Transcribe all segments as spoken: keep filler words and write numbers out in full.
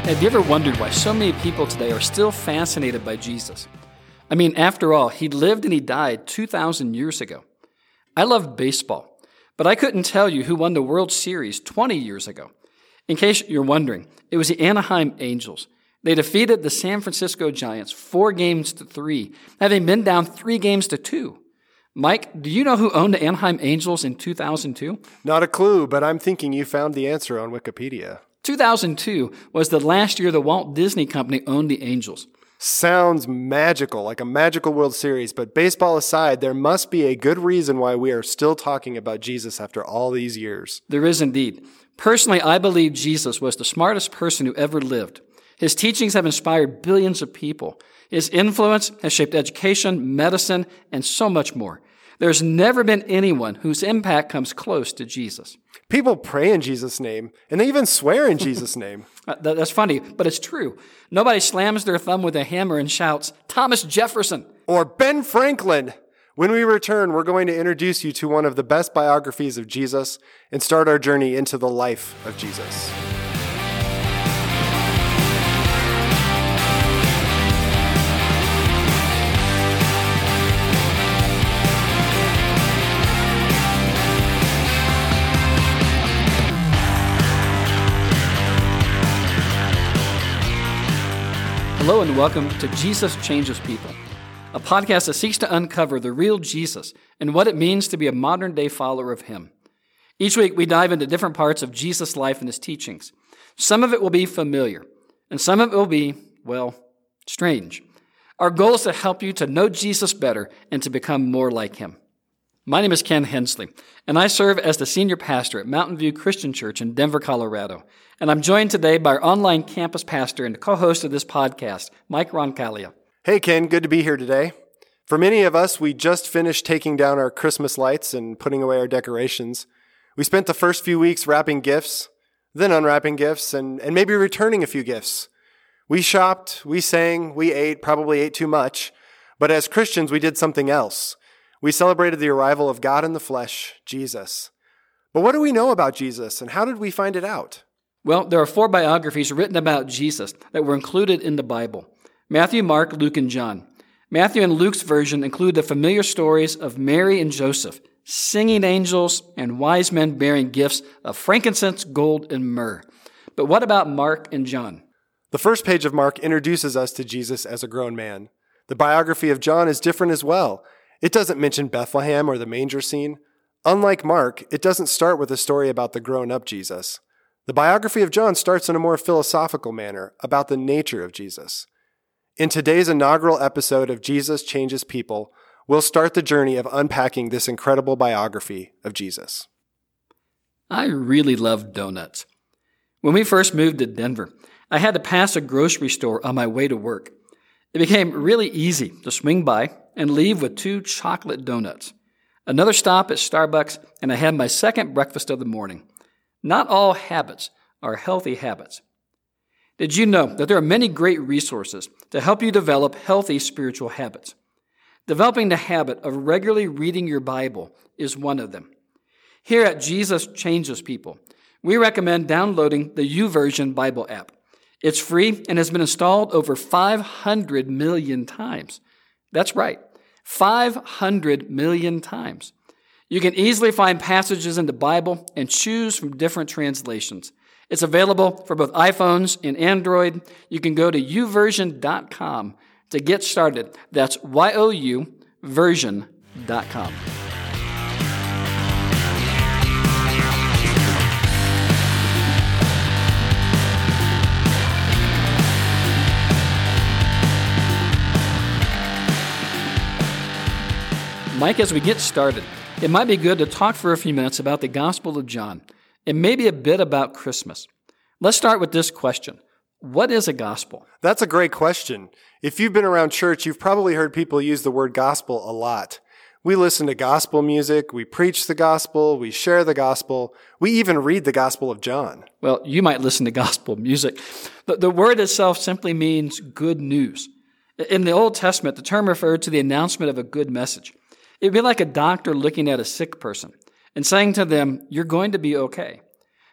Have you ever wondered why so many people today are still fascinated by Jesus? I mean, after all, he lived and he died two thousand years ago. I love baseball, but I couldn't tell you who won the World Series twenty years ago. In case you're wondering, it was the Anaheim Angels. They defeated the San Francisco Giants four games to three, having been down three games to two. Mike, do you know who owned the Anaheim Angels in two thousand two? Not a clue, but I'm thinking you found the answer on Wikipedia. two thousand two was the last year the Walt Disney Company owned the Angels. Sounds magical, like a magical World Series, but baseball aside, there must be a good reason why we are still talking about Jesus after all these years. There is indeed. Personally, I believe Jesus was the smartest person who ever lived. His teachings have inspired billions of people. His influence has shaped education, medicine, and so much more. There's never been anyone whose impact comes close to Jesus. People pray in Jesus' name, and they even swear in Jesus' name. That's funny, but it's true. Nobody slams their thumb with a hammer and shouts, "Thomas Jefferson!" Or Ben Franklin! When we return, we're going to introduce you to one of the best biographies of Jesus and start our journey into the life of Jesus. Hello and welcome to Jesus Changes People, a podcast that seeks to uncover the real Jesus and what it means to be a modern-day follower of him. Each week we dive into different parts of Jesus' life and his teachings. Some of it will be familiar, and some of it will be, well, strange. Our goal is to help you to know Jesus better and to become more like him. My name is Ken Hensley, and I serve as the senior pastor at Mountain View Christian Church in Denver, Colorado. And I'm joined today by our online campus pastor and co-host of this podcast, Mike Roncalia. Hey, Ken, good to be here today. For many of us, we just finished taking down our Christmas lights and putting away our decorations. We spent the first few weeks wrapping gifts, then unwrapping gifts, and, and maybe returning a few gifts. We shopped, we sang, we ate, probably ate too much. But as Christians, we did something else. We celebrated the arrival of God in the flesh, Jesus. But what do we know about Jesus, and how did we find it out? Well, there are four biographies written about Jesus that were included in the Bible: Matthew, Mark, Luke, and John. Matthew and Luke's version include the familiar stories of Mary and Joseph, singing angels, and wise men bearing gifts of frankincense, gold, and myrrh. But what about Mark and John? The first page of Mark introduces us to Jesus as a grown man. The biography of John is different as well. It doesn't mention Bethlehem or the manger scene. Unlike Mark, it doesn't start with a story about the grown-up Jesus. The biography of John starts in a more philosophical manner about the nature of Jesus. In today's inaugural episode of Jesus Changes People, we'll start the journey of unpacking this incredible biography of Jesus. I really love donuts. When we first moved to Denver, I had to pass a grocery store on my way to work. It became really easy to swing by and leave with two chocolate donuts. Another stop at Starbucks, and I had my second breakfast of the morning. Not all habits are healthy habits. Did you know that there are many great resources to help you develop healthy spiritual habits? Developing the habit of regularly reading your Bible is one of them. Here at Jesus Changes People, we recommend downloading the YouVersion Bible app. It's free and has been installed over five hundred million times. That's right, five hundred million times. You can easily find passages in the Bible and choose from different translations. It's available for both iPhones and Android. You can go to you version dot com to get started. That's Y O U version dot com. Mike, as we get started, it might be good to talk for a few minutes about the Gospel of John and maybe a bit about Christmas. Let's start with this question. What is a gospel? That's a great question. If you've been around church, you've probably heard people use the word gospel a lot. We listen to gospel music, we preach the gospel, we share the gospel, we even read the Gospel of John. Well, you might listen to gospel music. The, the word itself simply means good news. In the Old Testament, the term referred to the announcement of a good message. It would be like a doctor looking at a sick person and saying to them, "You're going to be okay."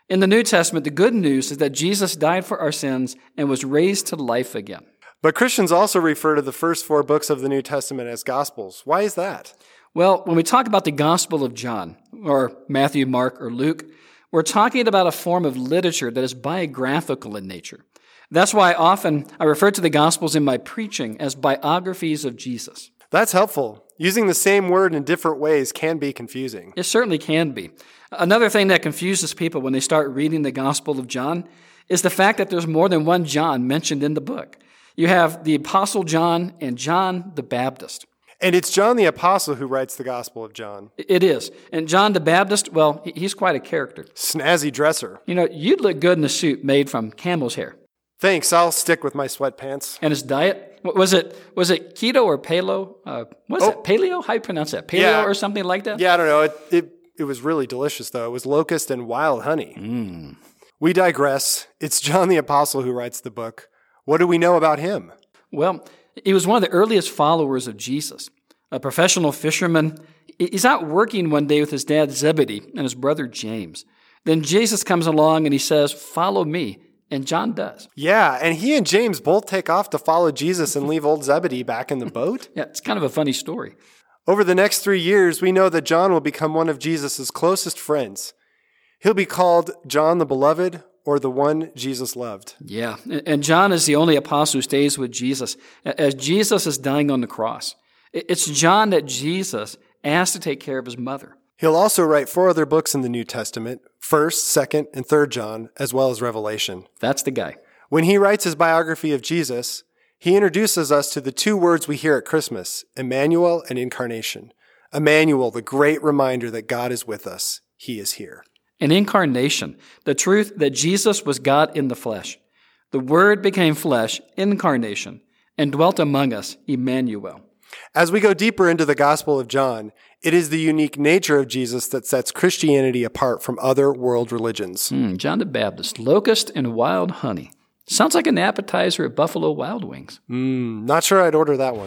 In the New Testament, the good news is that Jesus died for our sins and was raised to life again. But Christians also refer to the first four books of the New Testament as Gospels. Why is that? Well, when we talk about the Gospel of John, or Matthew, Mark, or Luke, we're talking about a form of literature that is biographical in nature. That's why often I refer to the Gospels in my preaching as biographies of Jesus. That's helpful. Using the same word in different ways can be confusing. It certainly can be. Another thing that confuses people when they start reading the Gospel of John is the fact that there's more than one John mentioned in the book. You have the Apostle John and John the Baptist. And it's John the Apostle who writes the Gospel of John. It is. And John the Baptist, well, he's quite a character. Snazzy dresser. You know, you'd look good in a suit made from camel's hair. Thanks, I'll stick with my sweatpants. And his diet, was it was it keto or paleo? Uh, what's Oh. that, paleo? How do you pronounce that? Paleo Yeah. or something like that? Yeah, I don't know. It, it, it was really delicious, though. It was locust and wild honey. Mm. We digress. It's John the Apostle who writes the book. What do we know about him? Well, he was one of the earliest followers of Jesus, a professional fisherman. He's out working one day with his dad Zebedee and his brother James. Then Jesus comes along and he says, "Follow me." And John does. Yeah, and he and James both take off to follow Jesus and leave old Zebedee back in the boat. Yeah, it's kind of a funny story. Over the next three years, we know that John will become one of Jesus' closest friends. He'll be called John the Beloved, or the one Jesus loved. Yeah, and John is the only apostle who stays with Jesus as Jesus is dying on the cross. It's John that Jesus asked to take care of his mother. He'll also write four other books in the New Testament, First, Second, and Third John, as well as Revelation. That's the guy. When he writes his biography of Jesus, he introduces us to the two words we hear at Christmas, Emmanuel and incarnation. Emmanuel, the great reminder that God is with us. He is here. An incarnation, the truth that Jesus was God in the flesh. The Word became flesh, incarnation, and dwelt among us, Emmanuel. As we go deeper into the Gospel of John, it is the unique nature of Jesus that sets Christianity apart from other world religions. Mm, John the Baptist, locust and wild honey. Sounds like an appetizer at Buffalo Wild Wings. Mm, not sure I'd order that one.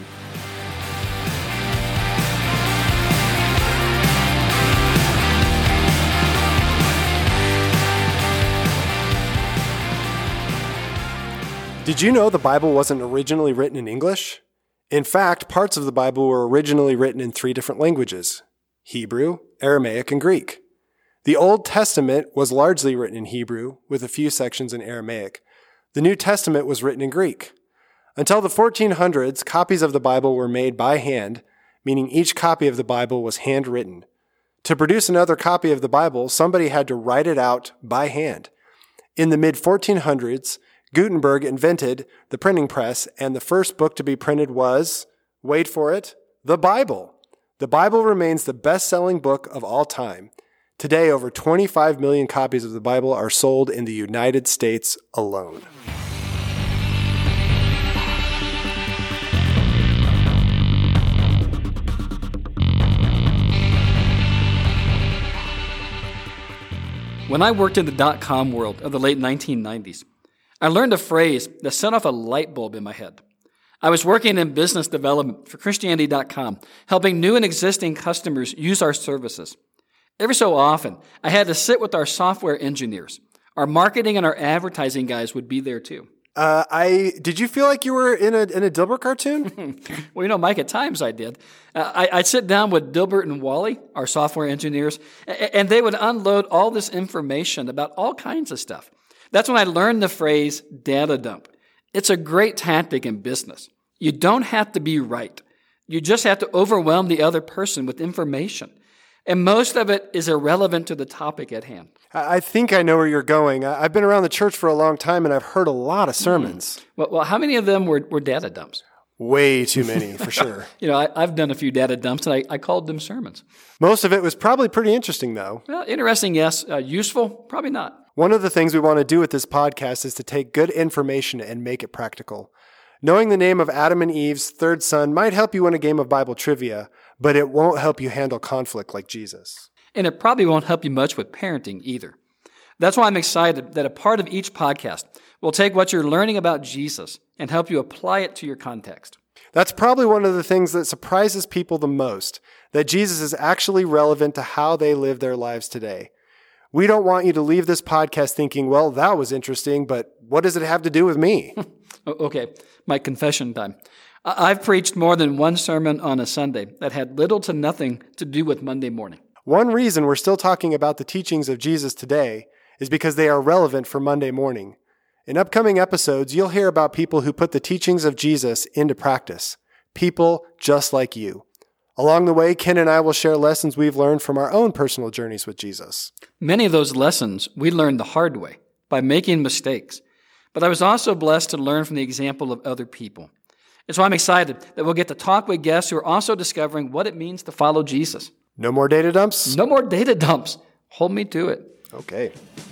Did you know the Bible wasn't originally written in English? In fact, parts of the Bible were originally written in three different languages: Hebrew, Aramaic, and Greek. The Old Testament was largely written in Hebrew, with a few sections in Aramaic. The New Testament was written in Greek. Until the fourteen hundreds, copies of the Bible were made by hand, meaning each copy of the Bible was handwritten. To produce another copy of the Bible, somebody had to write it out by hand. In the mid fourteen hundreds, Gutenberg invented the printing press, and the first book to be printed was, wait for it, the Bible. The Bible remains the best-selling book of all time. Today, over twenty-five million copies of the Bible are sold in the United States alone. When I worked in the dot-com world of the late nineteen nineties, I learned a phrase that set off a light bulb in my head. I was working in business development for Christianity dot com, helping new and existing customers use our services. Every so often, I had to sit with our software engineers. Our marketing and our advertising guys would be there too. Uh, I did you feel like you were in a in a Dilbert cartoon? Well, you know, Mike, at times I did. Uh, I, I'd sit down with Dilbert and Wally, our software engineers, and they would unload all this information about all kinds of stuff. That's when I learned the phrase data dump. It's a great tactic in business. You don't have to be right. You just have to overwhelm the other person with information. And most of it is irrelevant to the topic at hand. I think I know where you're going. I've been around the church for a long time, and I've heard a lot of sermons. Mm. Well, well, how many of them were, were data dumps? Way too many, for sure. You know, I, I've done a few data dumps, and I, I called them sermons. Most of it was probably pretty interesting, though. Well, interesting, yes. Uh, useful, probably not. One of the things we want to do with this podcast is to take good information and make it practical. Knowing the name of Adam and Eve's third son might help you win a game of Bible trivia, but it won't help you handle conflict like Jesus. And it probably won't help you much with parenting either. That's why I'm excited that a part of each podcast will take what you're learning about Jesus and help you apply it to your context. That's probably one of the things that surprises people the most, that Jesus is actually relevant to how they live their lives today. We don't want you to leave this podcast thinking, well, that was interesting, but what does it have to do with me? Okay, my confession time. I've preached more than one sermon on a Sunday that had little to nothing to do with Monday morning. One reason we're still talking about the teachings of Jesus today is because they are relevant for Monday morning. In upcoming episodes, you'll hear about people who put the teachings of Jesus into practice. People just like you. Along the way, Ken and I will share lessons we've learned from our own personal journeys with Jesus. Many of those lessons we learned the hard way, by making mistakes. But I was also blessed to learn from the example of other people. And so I'm excited that we'll get to talk with guests who are also discovering what it means to follow Jesus. No more data dumps? No more data dumps. Hold me to it. Okay.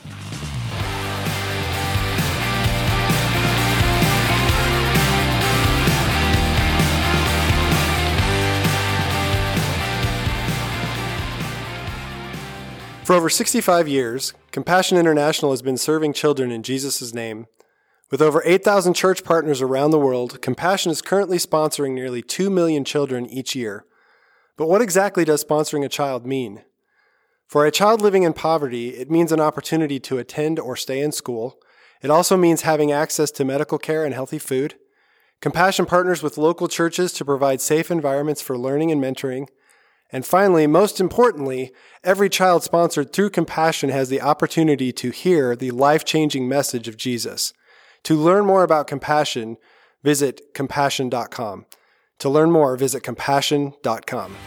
For over sixty-five years, Compassion International has been serving children in Jesus' name. With over eight thousand church partners around the world, Compassion is currently sponsoring nearly two million children each year. But what exactly does sponsoring a child mean? For a child living in poverty, it means an opportunity to attend or stay in school. It also means having access to medical care and healthy food. Compassion partners with local churches to provide safe environments for learning and mentoring. And finally, most importantly, every child sponsored through Compassion has the opportunity to hear the life-changing message of Jesus. To learn more about Compassion, visit compassion dot com. To learn more, visit compassion dot com.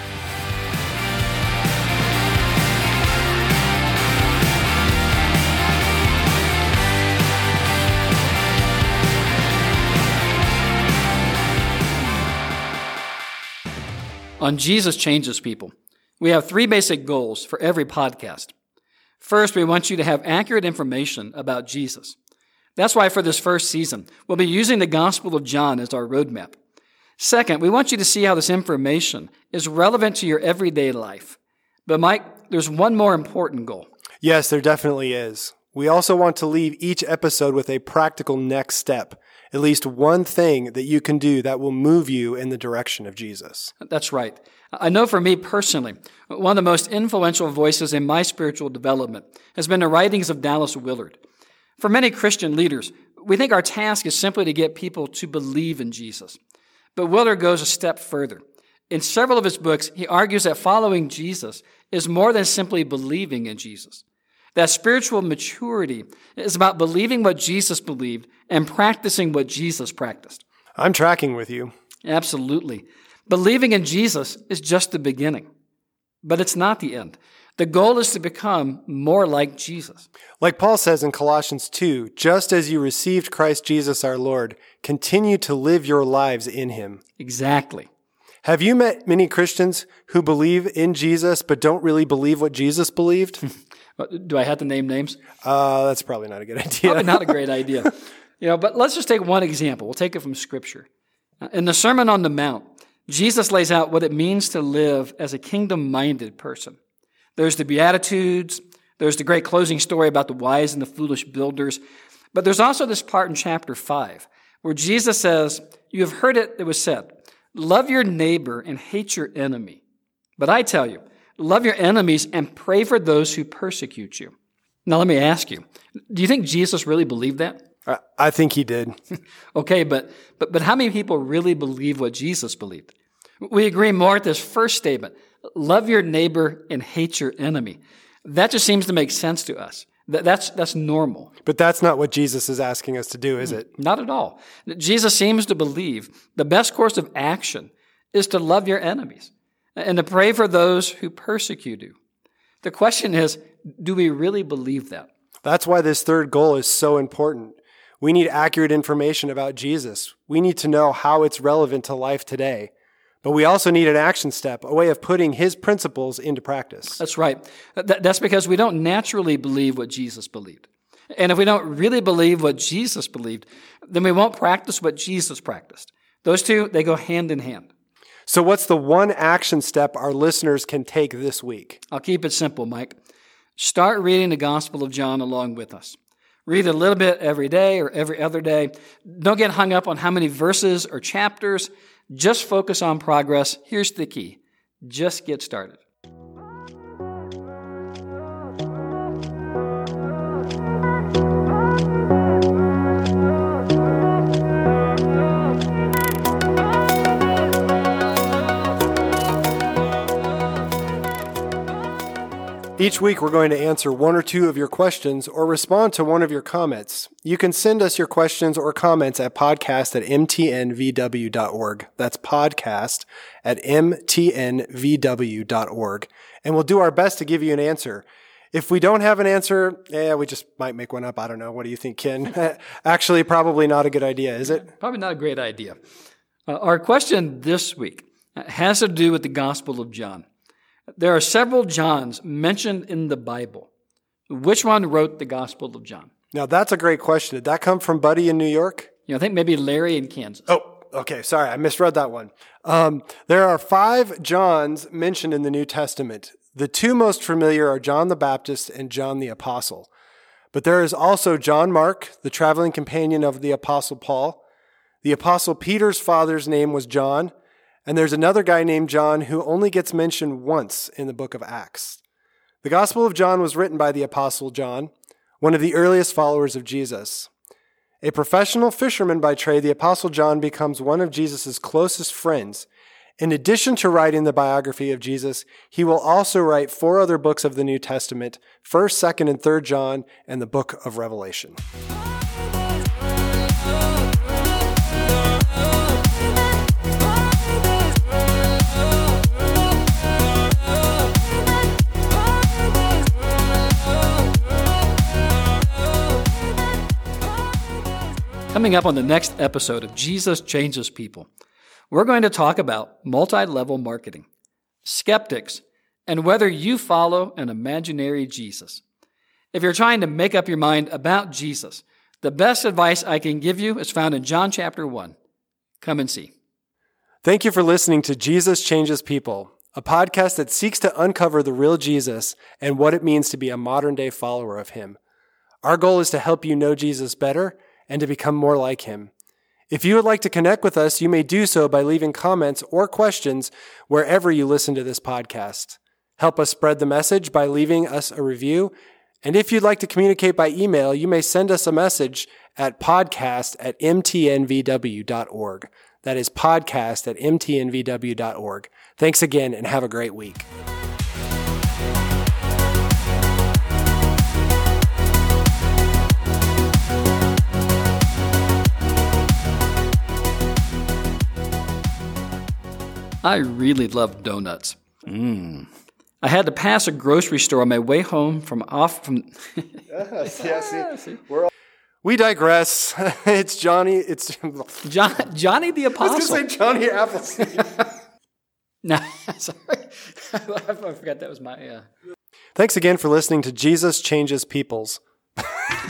On Jesus Changes People, we have three basic goals for every podcast. First, we want you to have accurate information about Jesus. That's why for this first season, we'll be using the Gospel of John as our roadmap. Second, we want you to see how this information is relevant to your everyday life. But Mike, there's one more important goal. Yes, there definitely is. We also want to leave each episode with a practical next step, at least one thing that you can do that will move you in the direction of Jesus. That's right. I know for me personally, one of the most influential voices in my spiritual development has been the writings of Dallas Willard. For many Christian leaders, we think our task is simply to get people to believe in Jesus. But Willard goes a step further. In several of his books, he argues that following Jesus is more than simply believing in Jesus. That spiritual maturity is about believing what Jesus believed and practicing what Jesus practiced. I'm tracking with you. Absolutely. Believing in Jesus is just the beginning, but it's not the end. The goal is to become more like Jesus. Like Paul says in Colossians two, just as you received Christ Jesus our Lord, continue to live your lives in him. Exactly. Have you met many Christians who believe in Jesus but don't really believe what Jesus believed? Do I have to name names? Uh, that's probably not a good idea. Probably not a great idea. You know, but let's just take one example. We'll take it from Scripture. In the Sermon on the Mount, Jesus lays out what it means to live as a kingdom-minded person. There's the Beatitudes. There's the great closing story about the wise and the foolish builders. But there's also this part in chapter five where Jesus says, "You have heard it, it was said, love your neighbor and hate your enemy. But I tell you, love your enemies and pray for those who persecute you." Now let me ask you, do you think Jesus really believed that? I, I think he did. Okay, but, but, but how many people really believe what Jesus believed? We agree more at this first statement, love your neighbor and hate your enemy. That just seems to make sense to us. That, that's, that's normal. But that's not what Jesus is asking us to do, is it? Not at all. Jesus seems to believe the best course of action is to love your enemies and to pray for those who persecute you. The question is, do we really believe that? That's why this third goal is so important. We need accurate information about Jesus. We need to know how it's relevant to life today. But we also need an action step, a way of putting his principles into practice. That's right. That's because we don't naturally believe what Jesus believed. And if we don't really believe what Jesus believed, then we won't practice what Jesus practiced. Those two, they go hand in hand. So what's the one action step our listeners can take this week? I'll keep it simple, Mike. Start reading the Gospel of John along with us. Read a little bit every day or every other day. Don't get hung up on how many verses or chapters. Just focus on progress. Here's the key. Just get started. Each week, we're going to answer one or two of your questions or respond to one of your comments. You can send us your questions or comments at podcast at m t n v w dot org. That's podcast at m t n v w dot org. And we'll do our best to give you an answer. If we don't have an answer, yeah, we just might make one up. I don't know. What do you think, Ken? Actually, probably not a good idea, is it? Probably not a great idea. Uh, our question this week has to do with the Gospel of John. There are several Johns mentioned in the Bible. Which one wrote the Gospel of John? Now, that's a great question. Did that come from Buddy in New York? You know, I think maybe Larry in Kansas. Oh, okay. Sorry, I misread that one. Um, there are five Johns mentioned in the New Testament. The two most familiar are John the Baptist and John the Apostle. But there is also John Mark, the traveling companion of the Apostle Paul. The Apostle Peter's father's name was John. And there's another guy named John who only gets mentioned once in the book of Acts. The Gospel of John was written by the Apostle John, one of the earliest followers of Jesus. A professional fisherman by trade, the Apostle John becomes one of Jesus' closest friends. In addition to writing the biography of Jesus, he will also write four other books of the New Testament, first, second, and third John, and the book of Revelation. Coming up on the next episode of Jesus Changes People, we're going to talk about multi-level marketing, skeptics, and whether you follow an imaginary Jesus. If you're trying to make up your mind about Jesus, the best advice I can give you is found in John chapter one. Come and see. Thank you for listening to Jesus Changes People, a podcast that seeks to uncover the real Jesus and what it means to be a modern-day follower of him. Our goal is to help you know Jesus better and to become more like him. If you would like to connect with us, you may do so by leaving comments or questions wherever you listen to this podcast. Help us spread the message by leaving us a review. And if you'd like to communicate by email, you may send us a message at podcast at m t n v w dot org. That is podcast at m t n v w dot org. Thanks again and have a great week. I really love donuts. Mm. I had to pass a grocery store on my way home from off from. yes, yes, see, we're all... We digress. It's Johnny. It's John, Johnny the Apostle. I was going to say Johnny Appleseed. No, sorry. I forgot that was my. Uh... Thanks again for listening to Jesus Changes Peoples.